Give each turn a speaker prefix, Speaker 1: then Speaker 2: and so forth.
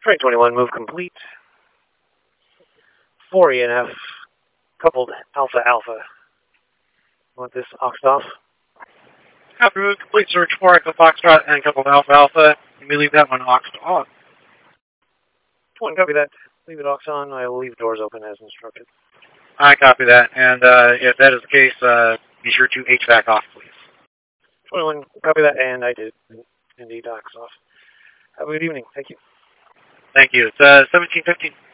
Speaker 1: Train 21, move complete. 4 ENF, coupled Alpha Alpha. Want this oxed off?
Speaker 2: Copy, move complete. Search 4 Echo Foxtrot and coupled Alpha Alpha. You may leave that one oxed off.
Speaker 1: 1, copy that. Leave it ox on. I will leave doors open as instructed.
Speaker 2: I copy that. And if that is the case, be sure to HVAC off, please.
Speaker 1: 21, copy that, and I did indeed ox off. Have a good evening. Thank you.
Speaker 2: Thank you. It's 17:15.